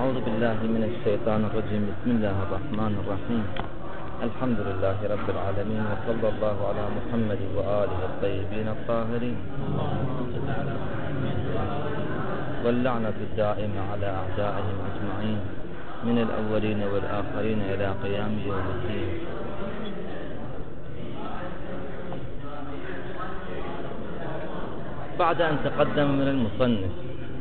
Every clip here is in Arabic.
أعوذ بالله من الشيطان الرجيم. بسم الله الرحمن الرحيم. الحمد لله رب العالمين، وصلى الله على محمد وآله الطيبين الطاهرين، واللعنة الدائمة على أعدائهم أجمعين من الأولين والآخرين إلى قيام يوم الدين. بعد أن تقدم من المصنف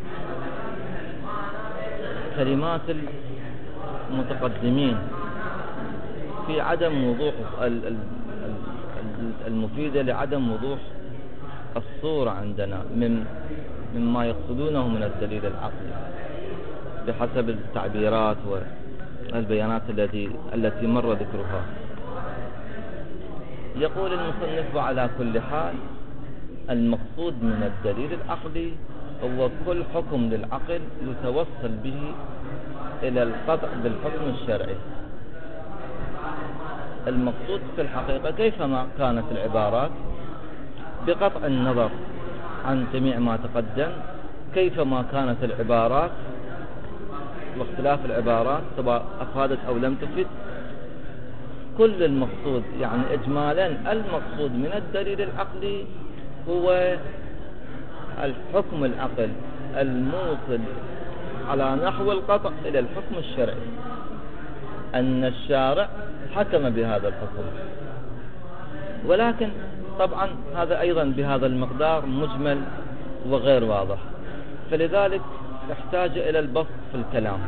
كلمات المتقدمين في عدم وضوح المفيدة لعدم وضوح الصورة عندنا مما يقصدونه من الدليل العقلي بحسب التعبيرات والبيانات التي مر ذكرها. يقول المصنف: على كل حال المقصود من الدليل العقلي هو كل حكم للعقل يتوصل به إلى القطع بالحكم الشرعي. المقصود في الحقيقة كيفما كانت العبارات، بقطع النظر عن جميع ما تقدم، كيفما كانت العبارات واختلاف العبارات سواء أفادت أو لم تفد، كل المقصود يعني إجمالا المقصود من الدليل العقلي هو الحكم العقل الموصل على نحو القطع إلى الحكم الشرعي، أن الشارع حكم بهذا الحكم. ولكن طبعا هذا أيضا بهذا المقدار مجمل وغير واضح، فلذلك يحتاج إلى البسط في الكلام.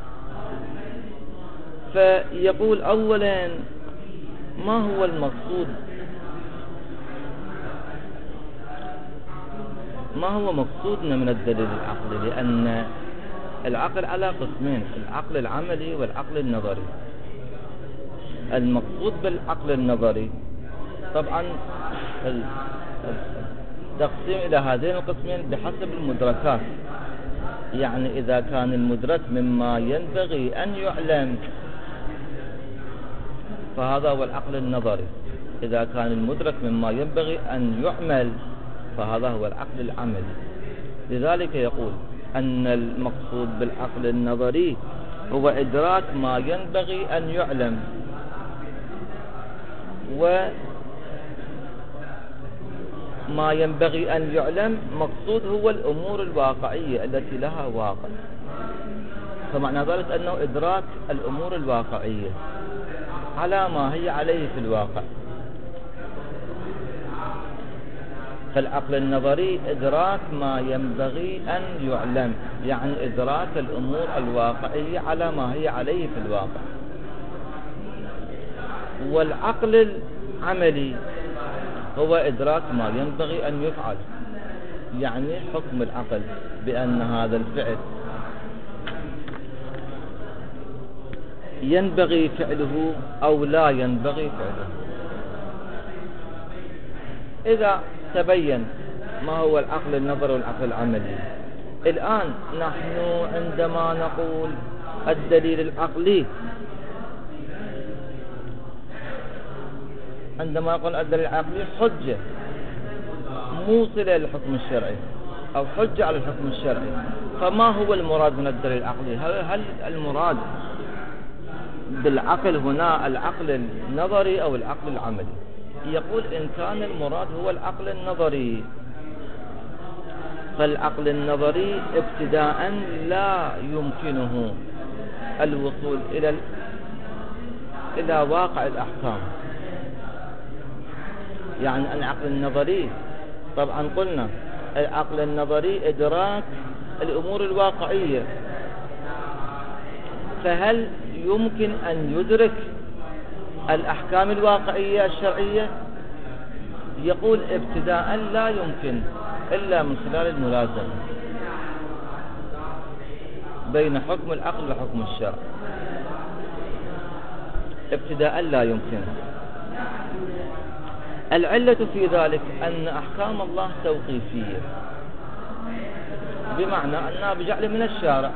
فيقول أولا: ما هو المقصود؟ ما هو مقصودنا من الدليل العقلي؟ لأن العقل على قسمين: العقل العملي والعقل النظري. المقصود بالعقل النظري طبعا تقسيم إلى هذين القسمين بحسب المدركات، يعني إذا كان المدرك مما ينبغي أن يعلم فهذا هو العقل النظري، إذا كان المدرك مما ينبغي أن يعمل فهذا هو العقل العملي. لذلك يقول أن المقصود بالعقل النظري هو إدراك ما ينبغي أن يعلم، وما ينبغي أن يعلم مقصود هو الأمور الواقعية التي لها واقع، فمعنى ذلك أنه إدراك الأمور الواقعية على ما هي عليه في الواقع. فالعقل النظري إدراك ما ينبغي أن يعلم، يعني إدراك الأمور الواقعية على ما هي عليه في الواقع. والعقل العملي هو إدراك ما ينبغي أن يفعل، يعني حكم العقل بأن هذا الفعل ينبغي فعله أو لا ينبغي فعله. إذا تبين ما هو العقل النظري والعقل العملي، الآن نحن عندما نقول الدليل العقلي، عندما نقول الدليل العقلي حجة موصلة للحكم الشرعي أو حجة على الحكم الشرعي، فما هو المراد من الدليل العقلي؟ هل المراد بالعقل هنا العقل النظري أو العقل العملي؟ يقول إن كان المراد هو العقل النظري، فالعقل النظري ابتداء لا يمكنه الوصول إلى واقع الأحكام. يعني العقل النظري طبعا قلنا العقل النظري إدراك الأمور الواقعية، فهل يمكن أن يدرك الأحكام الواقعية الشرعية؟ يقول ابتداء لا يمكن إلا من خلال الملازمة بين حكم العقل وحكم الشرع، ابتداء لا يمكن. العلة في ذلك أن أحكام الله توقيفية، بمعنى أنها بجعل من الشارع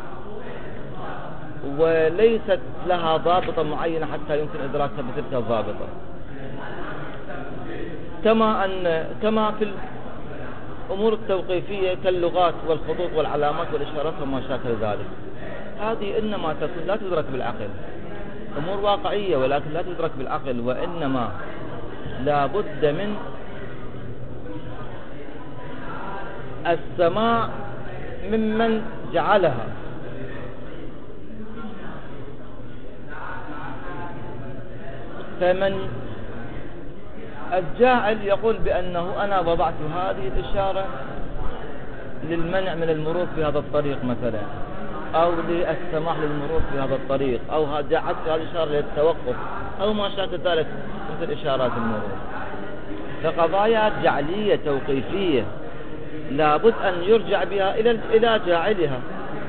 وليست لها ضابطة معينة حتى يمكن إدراكها بتلك الضابطة، كما في الأمور التوقيفية كاللغات والخطوط والعلامات والإشارات وما شاكل ذلك. هذه إنما تكون لا تدرك بالعقل، أمور واقعية ولكن لا تدرك بالعقل، وإنما لا بد من السماع ممن جعلها. فمن الجاعل يقول بأنه أنا وضعت هذه الإشارة للمنع من المرور في هذا الطريق مثلا، أو للسماح للمرور في هذا الطريق، أو جعلت هذه الإشارة للتوقف، أو ما شابه ذلك مثل إشارات المرور. فقضايا جعلية توقيفية لابد أن يرجع بها إلى جاعلها.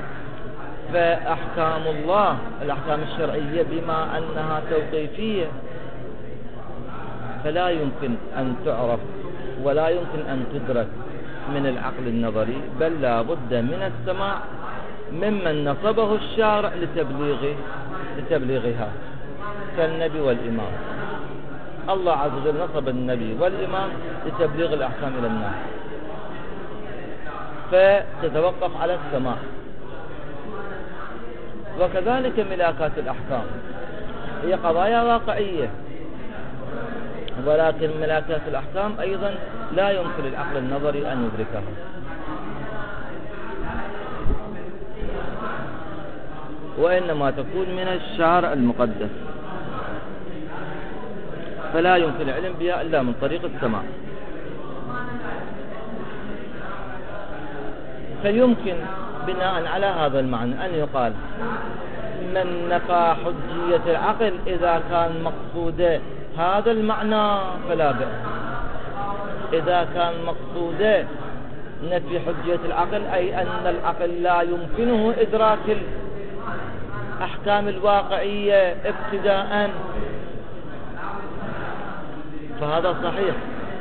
فأحكام الله الأحكام الشرعية بما أنها توقيفية فلا يمكن أن تعرف ولا يمكن أن تدرك من العقل النظري، بل لا بد من السماع ممن نصبه الشارع لتبليغها كالنبي والإمام. الله عز وجل نصب النبي والإمام لتبليغ الأحكام إلى الناس، فتتوقف على السماع. وكذلك ملاكات الأحكام هي قضايا واقعية، ولكن ملاكات الأحكام أيضا لا يمكن للعقل النظري أن يدركها. وإنما تكون من الشارع المقدس، فلا يمكن العلم بها إلا من طريق السماع. فيمكن بناء على هذا المعنى أن يقال من نفى حجية العقل إذا كان مقصوده هذا المعنى فلا بأس. إذا كان مقصوده نفي حجية العقل أي أن العقل لا يمكنه إدراك الأحكام الواقعية ابتداء، فهذا صحيح.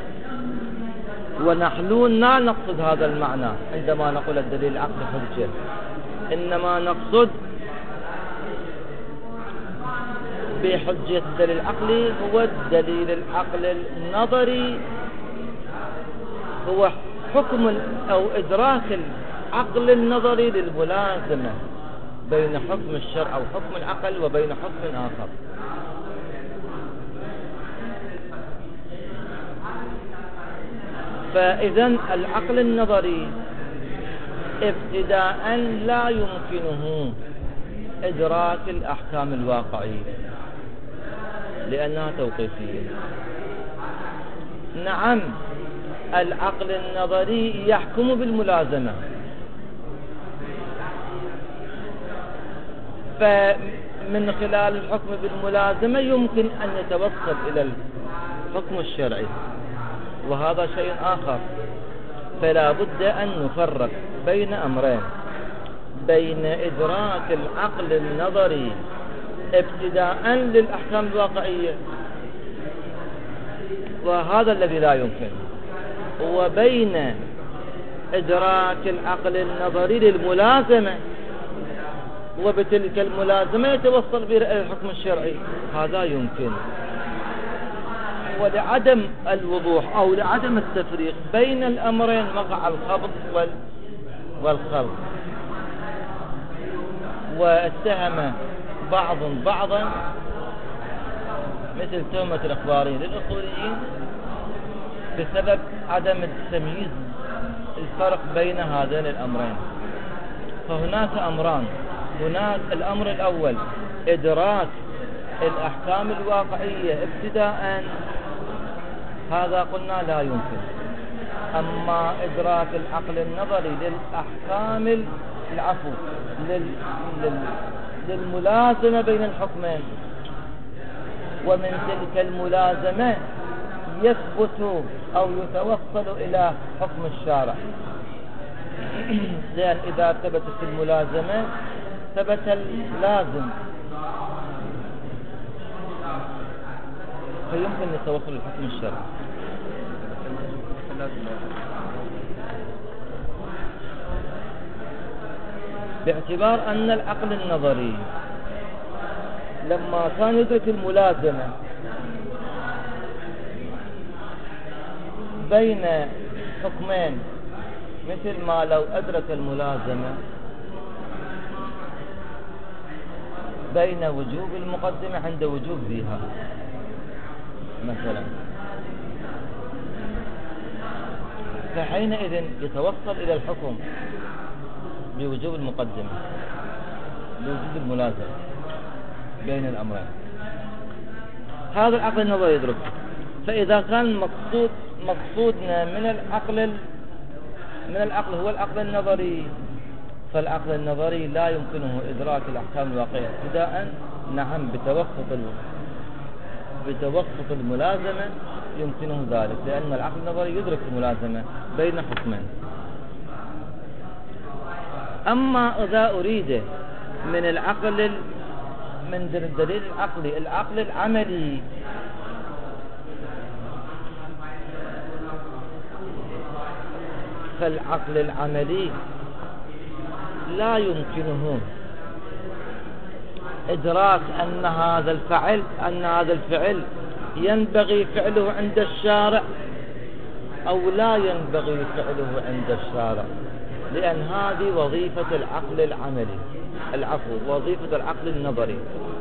ونحن لا نقصد هذا المعنى عندما نقول الدليل العقل حجة، إنما نقصد بحجة الدليل العقلي هو الدليل العقل النظري، هو حكم أو إدراك العقل النظري للملازمة بين حكم الشرع أو حكم العقل وبين حكم آخر. فإذا العقل النظري ابتداء لا يمكنه إدراك الأحكام الواقعية لأنها توقيفية. نعم العقل النظري يحكم بالملازمة، فمن خلال الحكم بالملازمة يمكن أن يتوصل إلى الحكم الشرعي، وهذا شيء آخر. فلا بد أن نفرق بين أمرين، بين إدراك العقل النظري ابتداء للأحكام الواقعية وهذا الذي لا يمكن، وبين إدراك العقل النظري للملازمة وبتلك الملازمة يتوصل به إلى الحكم الشرعي، هذا يمكن. ولعدم الوضوح أو لعدم التفريق بين الأمرين وقع الخبط والخلط، واتهم بعض بعضا مثل تهمة الإخباريين للأصوليين بسبب عدم التمييز الفرق بين هذين الأمرين. فهناك أمران، هناك الأمر الأول إدراك الأحكام الواقعية ابتداء، هذا قلنا لا يمكن. أما إدراك العقل النظري للأحكام للملازمة بين الحكمين، ومن تلك الملازمة يثبت أو يتوصل إلى حكم الشارع. لأن إذا ثبتت الملازمة ثبت اللازم، فيمكن يتوصل لحكم الشرع. باعتبار أن العقل النظري لما كان يدرك الملازمة بين حكمين، مثل ما لو أدرك الملازمة بين وجوب المقدمة عند وجوب ذيها مثلا، فحينئذ يتوصل إلى الحكم بوجوب المقدمة بوجود الملازمة بين الأمرين. هذا العقل النظري يدرك. فإذا كان مقصودنا من العقل هو العقل النظري، فالعقل النظري لا يمكنه إدراك الأحكام الواقعية ابتداء. نعم، بتوسط الملازمة يمكنه ذلك، لأن العقل النظري يدرك الملازمة بين حكمين. أما إذا أريد من العقل من الدليل العقلي العقل العملي، فالعقل العملي لا يمكنه إدراك أن هذا الفعل ينبغي فعله عند الشارع أو لا ينبغي فعله عند الشارع، لأن هذه وظيفة العقل العملي، وظيفة العقل النظري.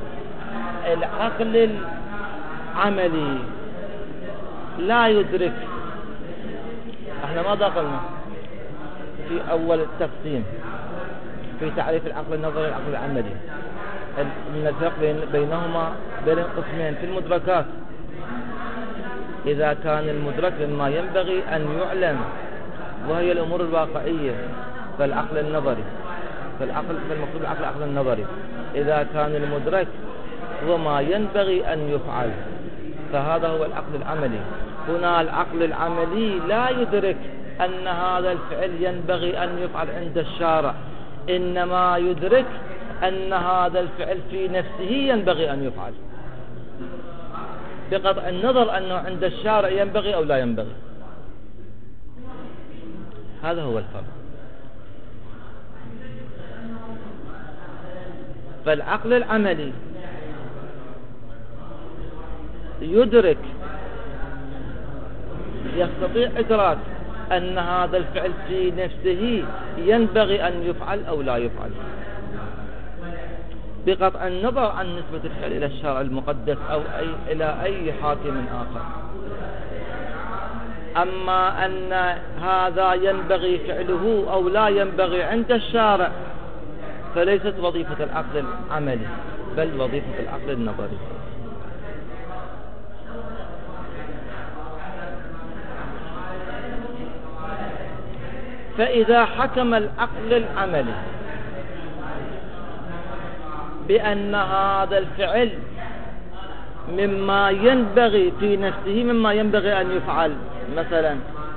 العقل العملي لا يدرك. احنا ما دخلنا في أول التقسيم في تعريف العقل النظري والعقل العملي، من الفرق بينهما بين القسمين في المدركات. إذا كان المدرك مما ينبغي أن يعلم وهي الأمور الواقعية فالعقل النظري، فالمقصود العقل النظري. إذا كان المدرك هو ما ينبغي أن يفعل فهذا هو العقل العملي. هنا العقل العملي لا يدرك أن هذا الفعل ينبغي أن يفعل عند الشارع، إنما يدرك أن هذا الفعل في نفسه ينبغي أن يفعل، بقطع النظر أنه عند الشارع ينبغي أو لا ينبغي. هذا هو الفرق. فالعقل العملي يدرك، يستطيع إدراك أن هذا الفعل في نفسه ينبغي أن يفعل أو لا يفعل، بقطع النظر عن نسبة الفعل إلى الشرع المقدس أو إلى أي حاكم آخر. أما أن هذا ينبغي فعله أو لا ينبغي عند الشارع فليست وظيفة العقل العملي بل وظيفة العقل النظري. فإذا حكم العقل العملي بأن هذا الفعل مما ينبغي في نفسه مما ينبغي أن يفعل مثلا،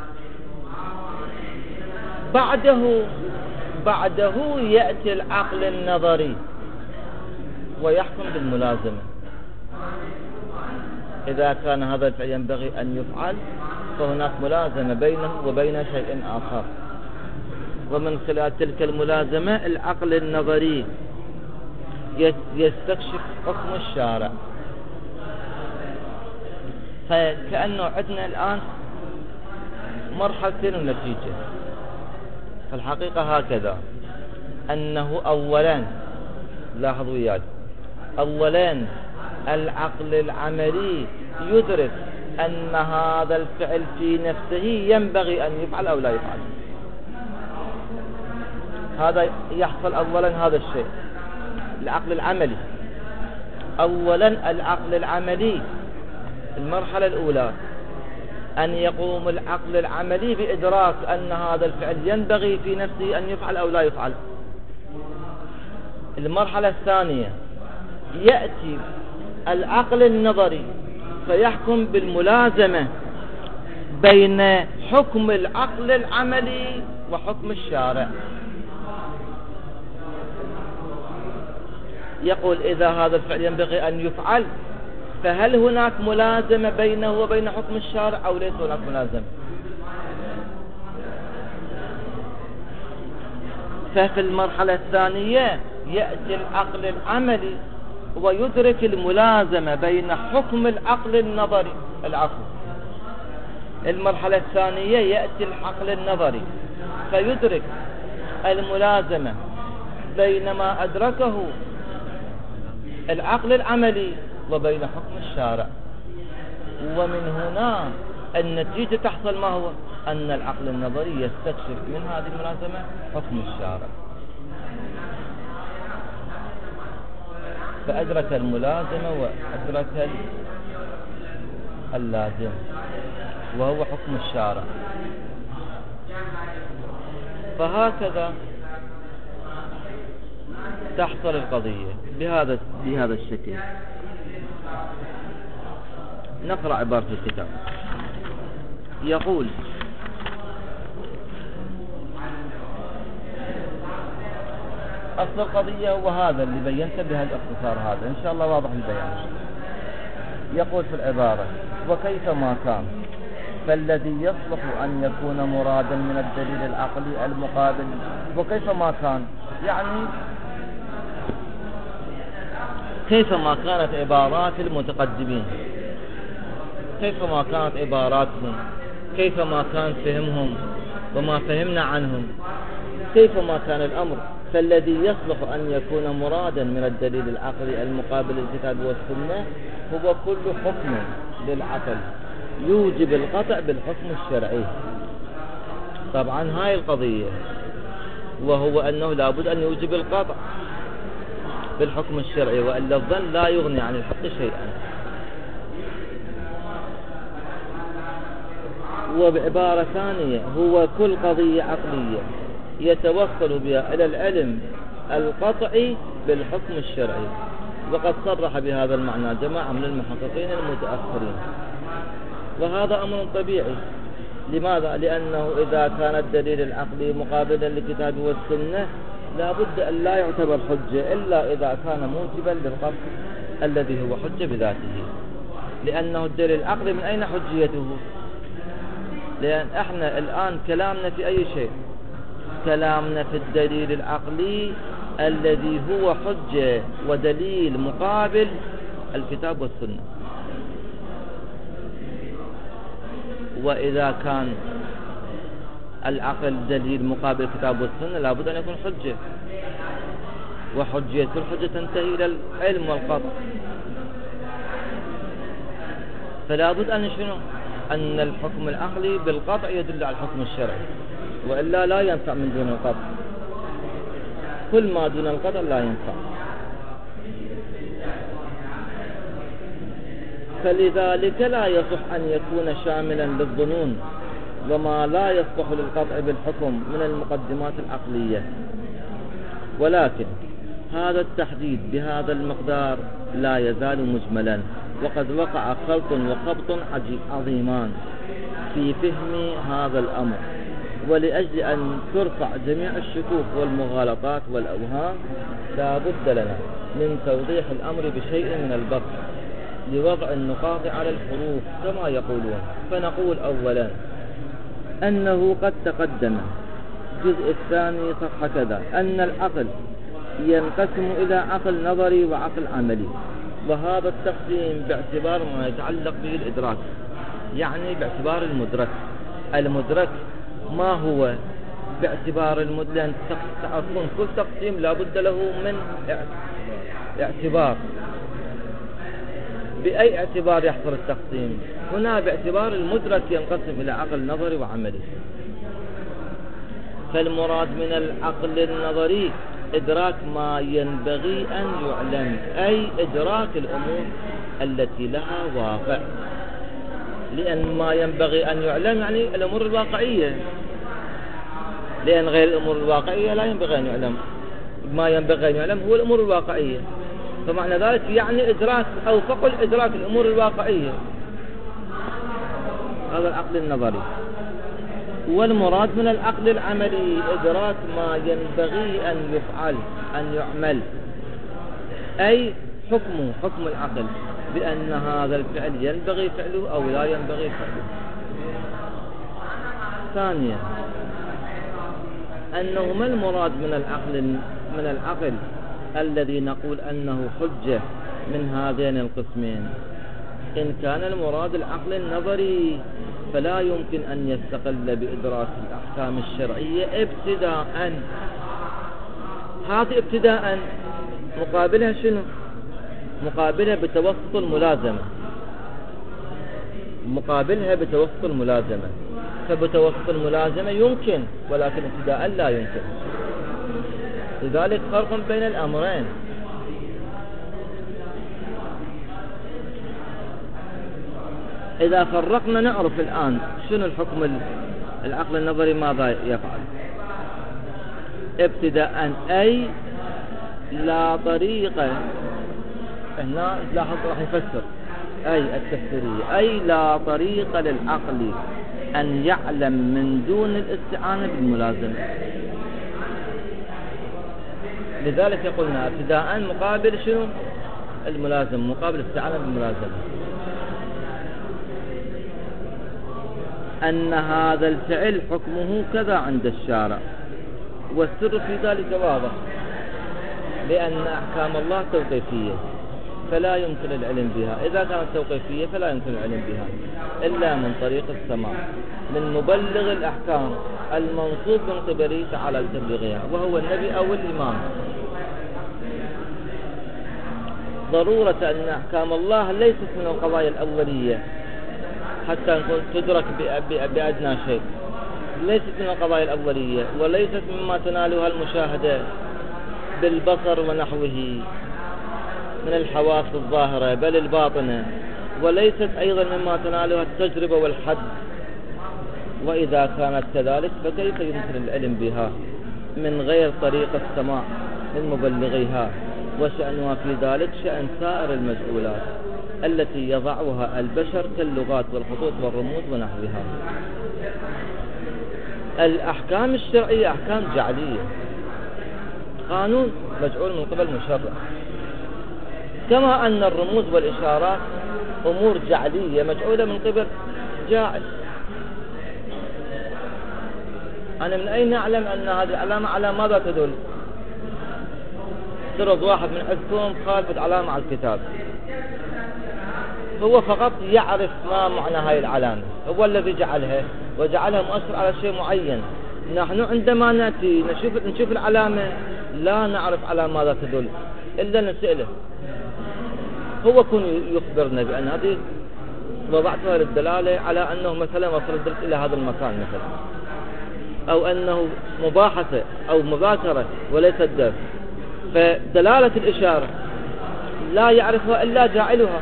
بعده يأتي العقل النظري ويحكم بالملازمة. إذا كان هذا الفعل ينبغي أن يفعل فهناك ملازمة بينه وبين شيء آخر، ومن خلال تلك الملازمة العقل النظري يستكشف حكم الشارع. فكأنه عندنا الآن مرحلتين ونتيجة. فالحقيقة هكذا، أنه أولا لاحظوا وياي، أولا العقل العملي يدرك أن هذا الفعل في نفسه ينبغي أن يفعل أو لا يفعل. هذا يحصل أولا، هذا الشيء العقل العملي. أولا العقل العملي المرحلة الأولى أن يقوم العقل العملي بإدراك أن هذا الفعل ينبغي في نفسه أن يفعل أو لا يفعل. المرحلة الثانية يأتي العقل النظري فيحكم بالملازمة بين حكم العقل العملي وحكم الشارع. يقول إذا هذا الفعل ينبغي أن يفعل فهل هناك ملازمة بينه وبين حكم الشارع أو ليس هناك ملازمة؟ ففي المرحلة الثانية يأتي العقل العملي ويدرك الملازمة بين حكم العقل النظري. المرحلة الثانية يأتي العقل النظري فيدرك الملازمة بين ما أدركه العقل العملي وبين حكم الشارع. ومن هنا النتيجة تحصل ما هو؟ أن العقل النظري يستكشف من هذه الملازمة حكم الشارع، فأدرك الملازمة وأدرك اللازم وهو حكم الشارع. فهكذا تحصل القضية بهذا الشكل. نقرأ عبارة الكتاب. يقول: أصل القضية هو هذا اللي بينت بها الاختصار هذا، إن شاء الله واضح البيان. يقول في العبارة: وكيفما كان فالذي يصلح أن يكون مرادا من الدليل العقلي المقابل. وكيفما كان يعني كيفما كانت عبارات المتقدمين، كيفما كانت عباراتهم، كيفما كان فهمهم وما فهمنا عنهم، كيفما كان الأمر، فالذي يصلح أن يكون مرادا من الدليل العقلي المقابل للكتاب والسنة هو كل حكم للعقل يوجب القطع بالحكم الشرعي. طبعا هاي القضية، وهو أنه لابد أن يوجب القطع بالحكم الشرعي، وإلا الظن لا يغني عن الحق شيئا. وبعبارة ثانية هو كل قضية عقلية يتوصل بها إلى العلم القطعي بالحكم الشرعي. وقد صرح بهذا المعنى جماعة من المحققين المتأخرين، وهذا أمر طبيعي. لماذا؟ لأنه إذا كان الدليل العقلي مقابلا للكتاب والسنة لا بد أن لا يعتبر حجة إلا إذا كان موجبا للقطع الذي هو حجة بذاته. لأنه الدليل العقلي من أين حجيته؟ لأن احنا الآن كلامنا في أي شيء؟ كلامنا في الدليل العقلي الذي هو حجة ودليل مقابل الكتاب والسنة. وإذا كان العقل دليل مقابل الكتاب والسنة لابد أن يكون حجة، وحجية الحجة تنتهي إلى العلم والقطع. فلا بد أن شنو؟ أن الحكم العقلي بالقطع يدل على الحكم الشرعي، وإلا لا ينفع من دون القطع. كل ما دون القطع لا ينفع. فلذلك لا يصح أن يكون شاملا للظنون وما لا يصلح للقطع بالحكم من المقدمات العقلية. ولكن هذا التحديد بهذا المقدار لا يزال مجملا، وقد وقع خلط وخبط عظيمان في فهم هذا الأمر. ولأجل أن ترفع جميع الشكوك والمغالطات والأوهام لا بد لنا من توضيح الأمر بشيء من البسط لوضع النقاط على الحروف كما يقولون. فنقول أولا أنه قد تقدم الجزء الثاني صفحة كذا أن العقل ينقسم إلى عقل نظري وعقل عملي، وهذا التقسيم باعتبار ما يتعلق به الإدراك، يعني باعتبار المدرك. المدرك ما هو باعتبار المدلل؟ تعرفون كل تقسيم لا بد له من اعتبار. بأي اعتبار يحصل التقسيم؟ هنا باعتبار المدرك ينقسم إلى عقل نظري وعملي. فالمراد من العقل النظري إدراك ما ينبغي أن يعلم، أي إدراك الأمور التي لها واقع. لأن ما ينبغي أن يعلم يعني الأمور الواقعية، لأن غير الأمور الواقعية لا ينبغي أن يعلم. ما ينبغي أن يعلم هو الأمور الواقعية. فمعنى ذلك يعني إدراك أو فقل إدراك الأمور الواقعية، هذا العقل النظري. والمراد من العقل العملي إدراك ما ينبغي أن يفعل، أن يعمل، أي حكم العقل بأن هذا الفعل ينبغي فعله أو لا ينبغي فعله. ثانيا أنه ما المراد من العقل الذي نقول أنه حجة من هذين القسمين؟ إن كان المراد العقل النظري فلا يمكن أن يستقل بإدراك الأحكام الشرعية ابتداء. هذه ابتداء مقابلها شنو؟ مقابلها بتوسط الملازمة، مقابلها بتوسط الملازمة، فبتوسط الملازمة يمكن ولكن ابتداء لا يمكن. لذلك فرق بين الأمرين. إذا فرقنا نعرف الآن شنو الحكم العقل النظري ماذا يفعل. ابتداء أي لا طريقة، هنا لاحظ راح يفسر أي التفسيرية، أي لا طريقة للعقل أن يعلم من دون الاستعانة بالملازمة. لذلك قلنا ابتداء مقابل شنو؟ الملازم، مقابل الاستعانة بالملازمة. أن هذا الفعل حكمه كذا عند الشارع، والسر في ذلك واضح، لأن أحكام الله توقيفية فلا يمكن العلم بها. إذا كانت توقيفية فلا يمكن العلم بها إلا من طريق السماع من مبلغ الأحكام المنصوب من قبله تعالى تبليغها، وهو النبي أو الإمام. ضرورة أن أحكام الله ليست من القضايا الأولية حتى نقول تدرك بأدنى شيء، ليست من القضايا الأولية، وليست مما تنالها المشاهدة بالبصر ونحوه من الحواس الظاهرة بل الباطنة، وليست أيضا مما تنالها التجربة والحد. وإذا كانت كذلك فكيف يمكن العلم بها من غير طريق السماع من مبلغيها؟ وشأنها في ذلك شأن سائر المجهولات التي يضعها البشر كاللغات والخطوط والرموز ونحوها. الأحكام الشرعية أحكام جعلية، قانون مجعول من قبل مشرع، كما أن الرموز والإشارات أمور جعلية مجعولة من قبل جاعل. أنا من أين أعلم أن هذه العلامة على ماذا تدل؟ ترد واحد من عندكم خالفت علامة على الكتاب، هو فقط يعرف ما معنى هاي العلامة، هو الذي جعلها وجعلها مؤثر على شيء معين. نحن عندما نأتي نشوف العلامة لا نعرف على ماذا تدل إلا نسأله، هو كن يخبرنا بأن هذه وضعتها للدلالة على أنه مثلا وصل الدرس إلى هذا المكان مثلا، أو أنه مباحثة أو مذاكرة وليس الدرس. فدلالة الإشارة لا يعرفها إلا جاعلها،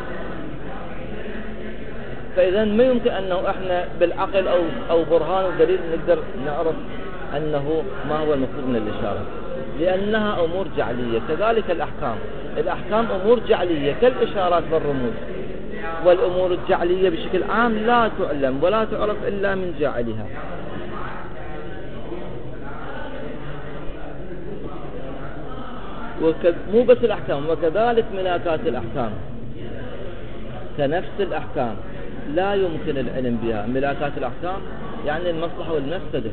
فإذا ما يمكن أنه إحنا بالعقل أو برهان ودليل نقدر نعرف أنه ما هو المقصود من الإشارة، لأنها أمور جعلية. كذلك الأحكام أمور جعلية كالإشارات والرموز، والأمور الجعلية بشكل عام لا تعلم ولا تعرف إلا من جاعلها. مو بس الأحكام، وكذلك ملاكات الأحكام كنفس الأحكام لا يمكن العلم بها. ملاكات الأحكام يعني المصلحة والمفسدة،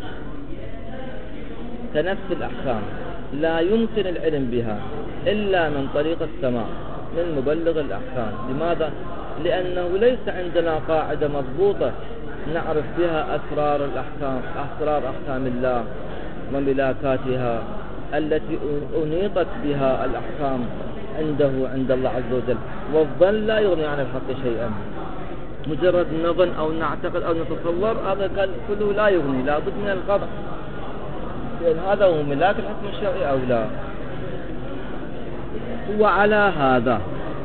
كنفس الأحكام لا يمكن العلم بها إلا من طريق السماع من مبلغ الأحكام. لماذا؟ لأنه ليس عندنا قاعدة مضبوطة نعرف بها أسرار الأحكام، أسرار أحكام الله وملاكاتها التي أنيطت بها الأحكام عند الله عز وجل. والظن لا يغني عن الحق شيئا، مجرد نظن أو نعتقد أو نتصور هذا كله لا يغني، لا بد من القطع، لأن هذا هو ملاك الحكم الشرعي أو لا. وعلى هذا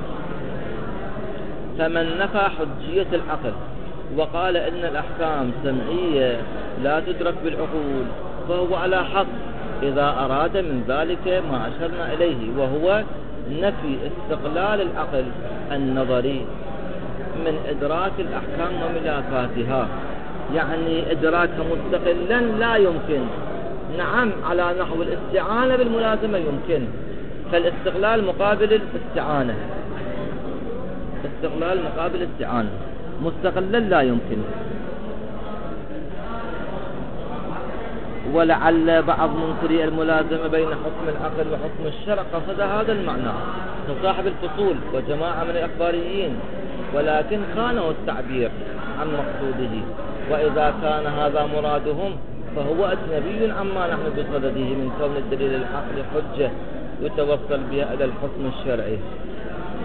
فمن نفى حجية العقل وقال إن الأحكام سمعية لا تدرك بالعقول فهو على حق إذا أراد من ذلك ما أشرنا إليه، وهو نفي استقلال العقل النظري من إدراك الأحكام وملاكاتها، يعني إدراكها مستقلا لا يمكن. نعم على نحو الاستعانة بالملازمة يمكن، فالاستقلال مقابل الاستعانة، استقلال مقابل استعانة، مستقلا لا يمكن. ولعل بعض منكري الملازمة بين حكم العقل وحكم الشرع قصد هذا المعنى كصاحب الفصول وجماعة من الأخباريين، ولكن خانوا التعبير عن مقصوده. وإذا كان هذا مرادهم فهو أجنبي عما نحن بصدده من كون الدليل العقلي حجة يتوصل بها إلى الحكم الشرعي.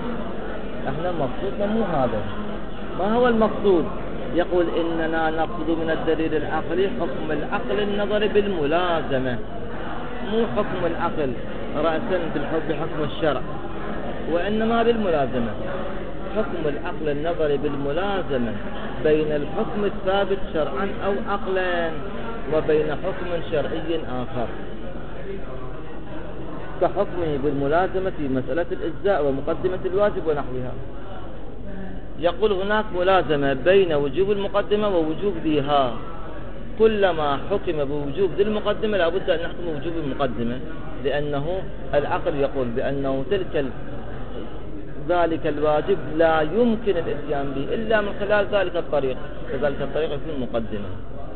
احنا مقصودنا مو هذا. ما هو المقصود؟ يقول إننا نقصد من الدليل العقلي حكم العقل النظري بالملازمة، مو حكم العقل رأسا بحكم الشرع، وإنما بالملازمة. حكم العقل النظري بالملازمة بين الحكم الثابت شرعا أو عقلا وبين حكم شرعي آخر، كحكمه بالملازمة في مسألة الإجزاء ومقدمة الواجب ونحوها. يقول هناك ملازمة بين وجوب المقدمة ووجوب ذيها. كلما حكم بوجوب ذي المقدمة لابد أن نحكم بوجوب المقدمة، لأنه العقل يقول بأنه ذلك الواجب لا يمكن الاتيان به إلا من خلال ذلك الطريق، فذلك الطريق يكون مقدمة.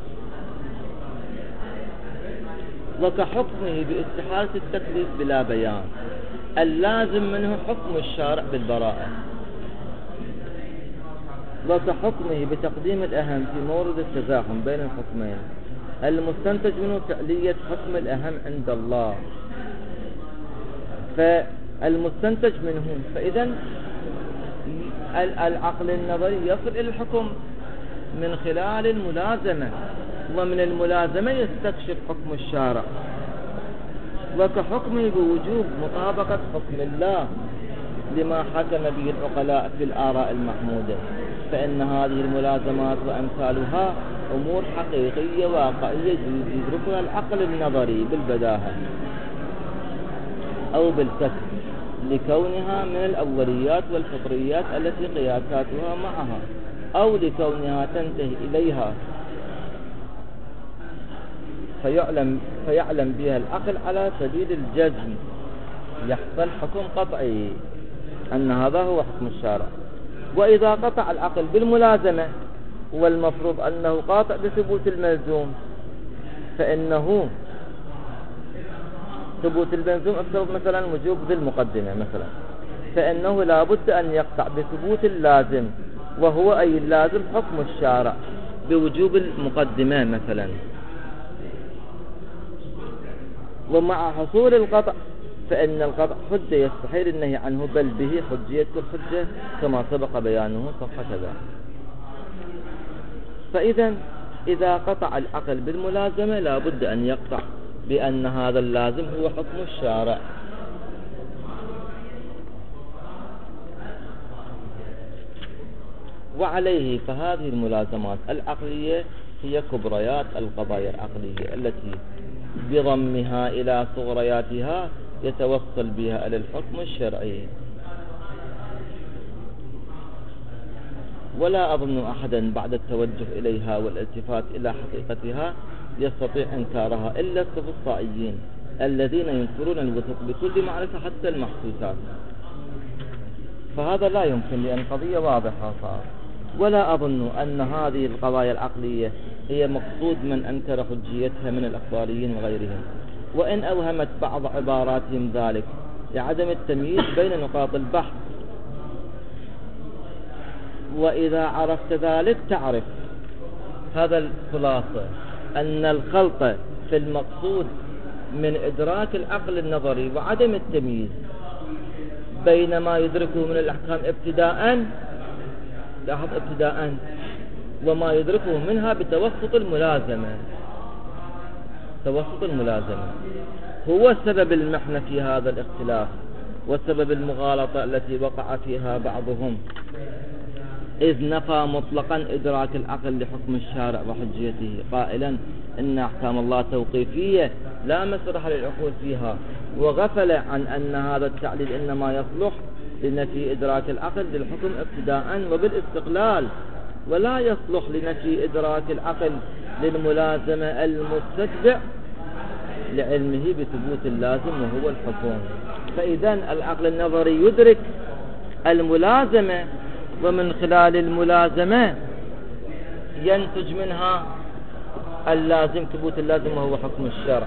وكحكمه باستحالة التكليف بلا بيان، اللازم منه حكم الشارع بالبراءة. وكحكمه بتقديم الأهم في مورد التزاحم بين الحكمين، المستنتج منه فعلية حكم الأهم عند الله، فالمستنتج منه. فإذا العقل النظري يصل إلى الحكم من خلال الملازمة، ومن الملازمة يستكشف حكم الشارع. وكحكمه بوجوب مطابقة حكم الله لما حكم به العقلاء في الآراء المحمودة، فإن هذه الملازمات وأمثالها أمور حقيقية واقعية يدركها العقل النظري بالبداهة أو بالكسب، لكونها من الأوليات والفطريات التي قياساتها معها، أو لكونها تنتهي إليها فيعلم بها العقل على سبيل الجزم، يحصل حكم قطعي أن هذا هو حكم الشارع. وإذا قطع العقل بالملازمة، والمفروض أنه قاطع بثبوت الملزوم، فإنه ثبوت الملزوم افترض مثلا وجوب ذي المقدمة مثلا، فإنه لا بد أن يقطع بثبوت اللازم، وهو أي اللازم حكم الشارع بوجوب المقدمة مثلا. ومع حصول القطع فإن القطع حجة يستحيل النهي عنه، بل به حجية الحجة كما سبق بيانه صفحة كذا. فإذا إذا قطع العقل بالملازمة لا بد أن يقطع بأن هذا اللازم هو حكم الشارع. وعليه فهذه الملازمات العقلية هي كبريات القضايا العقلية التي بضمها إلى صغرياتها يتوصل بها إلى الحكم الشرعي. ولا أظن أحدا بعد التوجه إليها والالتفات إلى حقيقتها يستطيع إنكارها إلا السفسطائيين الذين ينكرون الوثوق بكل معرفة حتى المحسوسات، فهذا لا يمكن لأن قضية واضحة صار. ولا أظن أن هذه القضايا العقلية هي مقصود من أنكر حجيتها من الأخباريين وغيرهم، وإن أوهمت بعض عباراتهم ذلك لعدم التمييز بين نقاط البحث. وإذا عرفت ذلك تعرف هذا الخلاصة، أن الخلط في المقصود من إدراك العقل النظري وعدم التمييز بين ما يدركه من الأحكام ابتداءً، لاحظ ابتداءً، وما يدركه منها بتوسط الملازمة. توسط الملازمة هو سبب المحنة في هذا الاختلاف وسبب المغالطة التي وقع فيها بعضهم، إذ نفى مطلقا إدراك العقل لحكم الشارع وحجيته قائلا إن أحكام الله توقيفية لا مسرح للعقول فيها، وغفل عن أن هذا التعليل إنما يصلح لنفي إدراك العقل للحكم ابتداء وبالاستقلال، ولا يصلح لنفي إدراك العقل للملازمة المستتبع لعلمه بثبوت اللازم وهو الحكم. فإذا العقل النظري يدرك الملازمة، ومن خلال الملازمة ينتج منها اللازم، ثبوت اللازم وهو حكم الشرع.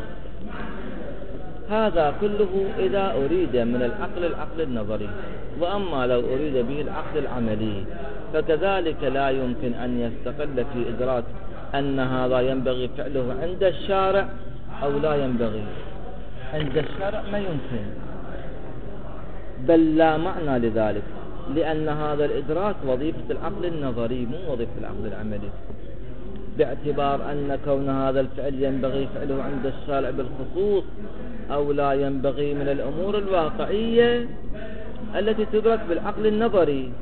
هذا كله إذا أريد من العقل النظري. وأما لو أريد به العقل العملي فكذلك لا يمكن أن يستقل في إدراك أن هذا ينبغي فعله عند الشارع أو لا ينبغي. عند الشارع ما يمكن، بل لا معنى لذلك، لأن هذا الإدراك وظيفة العقل النظري مو وظيفة العقل العملي، باعتبار أن كون هذا الفعل ينبغي فعله عند الشارع بالخصوص أو لا ينبغي من الأمور الواقعية التي تدرك بالعقل النظري.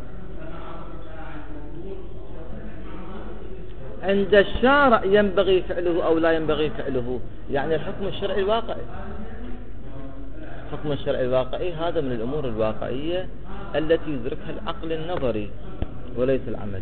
عند الشارع ينبغي فعله أو لا ينبغي فعله، يعني الحكم الشرعي الواقعي. الحكم الشرعي الواقعي هذا من الأمور الواقعية التي يدركها العقل النظري وليس العملي.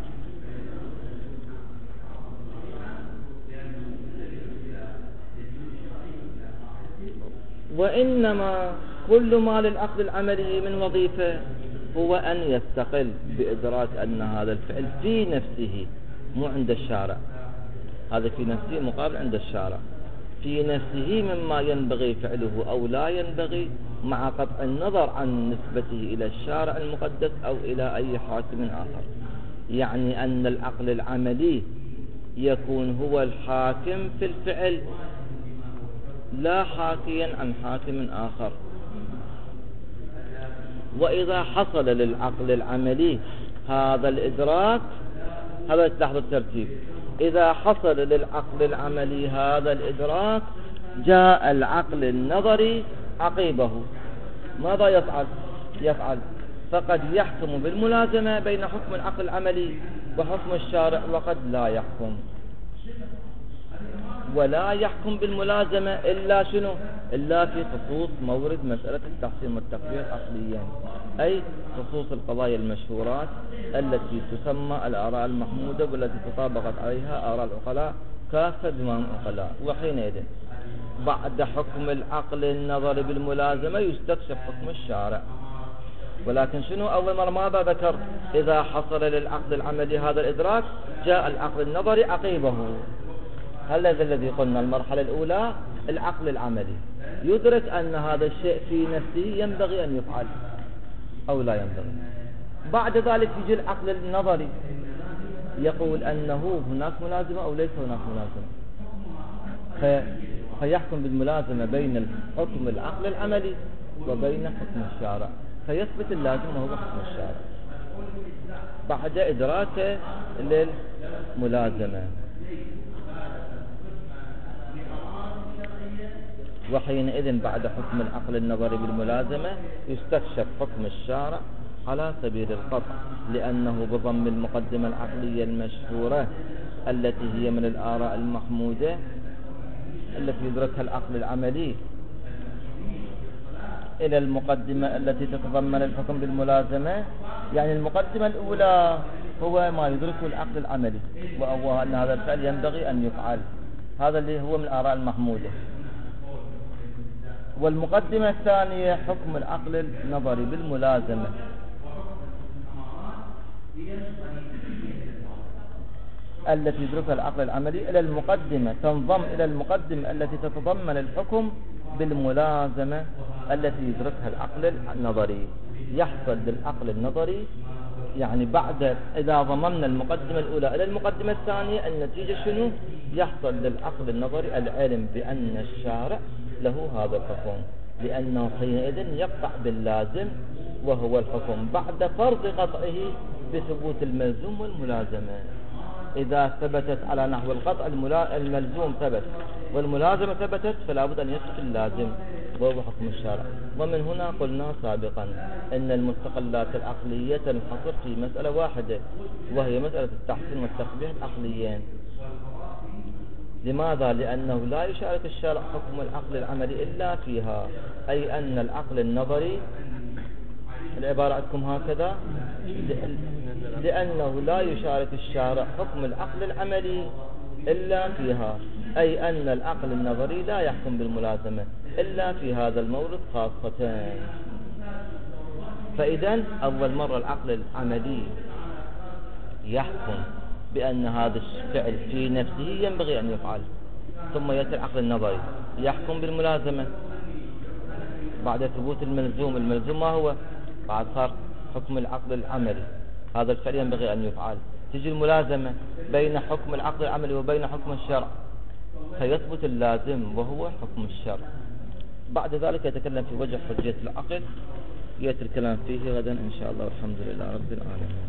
وإنما كل ما للعقل العملي من وظيفة هو أن يستقل بإدراك أن هذا الفعل في نفسه مو عند الشارع، هذا في نفسه مقابل عند الشارع، في نفسه مما ينبغي فعله أو لا ينبغي، مع قطع النظر عن نسبته إلى الشارع المقدس أو إلى أي حاكم آخر. يعني أن العقل العملي يكون هو الحاكم في الفعل لا حاكيا عن حاكم آخر. وإذا حصل للعقل العملي هذا الإدراك، هذا تلاحظ الترتيب، إذا حصل للعقل العملي هذا الإدراك جاء العقل النظري عقيبه. ماذا يفعل؟ فقد يحكم بالملازمة بين حكم العقل العملي وحكم الشارع، وقد لا يحكم. ولا يحكم بالملازمة إلا شنو؟ إلا في خصوص مورد مسألة التحسين والتقبيح عقليا، أي خصوص القضايا المشهورات التي تسمى الآراء المحمودة والتي تطابقت عليها آراء العقلاء كافة بما العقلاء. وحينئذ بعد حكم العقل النظري بالملازمة يستكشف حكم الشارع. ولكن شنو أول مرة ماذا ذكر؟ إذا حصل للعقل العملي هذا الإدراك جاء العقل النظري عقيبه. هذا الذي قلنا المرحلة الأولى العقل العملي يدرك أن هذا الشيء في نفسه ينبغي أن يفعل أو لا ينبغي. بعد ذلك يجي العقل النظري يقول أنه هناك ملازمة أو ليس هناك ملازمة، فيحكم بالملازمة بين حكم العقل العملي وبين حكم الشارع، فيثبت اللازم وهو حكم الشارع بعد إدراكه للملازمة. وحينئذ بعد حكم العقل النظري بالملازمة يستكشف حكم الشارع على سبيل القطع، لأنه بضم المقدمة العقلية المشهورة التي هي من الآراء المحمودة التي يدركها العقل العملي إلى المقدمة التي تتضمن الحكم بالملازمة. يعني المقدمة الأولى هو ما يدركه العقل العملي، وهو أن هذا الفعل ينبغي أن يفعل، هذا اللي هو من الآراء المحمودة. والمقدمة الثانية حكم العقل النظري بالملازمة التي يدركها العقل العملي إلى المقدمة، تنضم إلى المقدمة التي تتضمن الحكم بالملازمة التي يدركها العقل النظري. يحصل للعقل النظري يعني بعد إذا ضممنا المقدمة الأولى إلى المقدمة الثانية النتيجة شنو؟ يحصل للعقل النظري العلم بأن الشارع له هذا الحكم، لأنه حينئذ يقطع باللازم وهو الحكم بعد فرض قطعه بثبوت الملزوم والملازمة. إذا ثبتت على نحو القطع الملزوم ثبت والملازمة ثبتت فلا بد أن يثبت اللازم وهو حكم الشارع. ومن هنا قلنا سابقا أن المستقلات العقلية تنحصر في مسألة واحدة وهي مسألة التحسين والتقبيح العقليين. لماذا؟ لأنه لا يشارك الشارع حكم العقل العملي إلا فيها، أي أن العقل النظري العبارة عندكم هكذا، لأنه لا يشارك الشارع حكم العقل العملي إلا فيها، أي أن العقل النظري لا يحكم بالملازمة إلا في هذا المورد خاصة. فإذا أول مرة العقل العملي يحكم بأن هذا الفعل في نفسه ينبغي أن يفعل، ثم يأتي العقل النظري يحكم بالملازمة بعد ثبوت الملزوم. الملزوم ما هو؟ بعد صار حكم العقل العملي هذا الفعل ينبغي أن يفعل، تجي الملازمة بين حكم العقل العملي وبين حكم الشرع فيثبت اللازم وهو حكم الشرع. بعد ذلك يتكلم في وجه حجية العقل يأتي الكلام فيه غدا إن شاء الله، والحمد لله رب العالمين.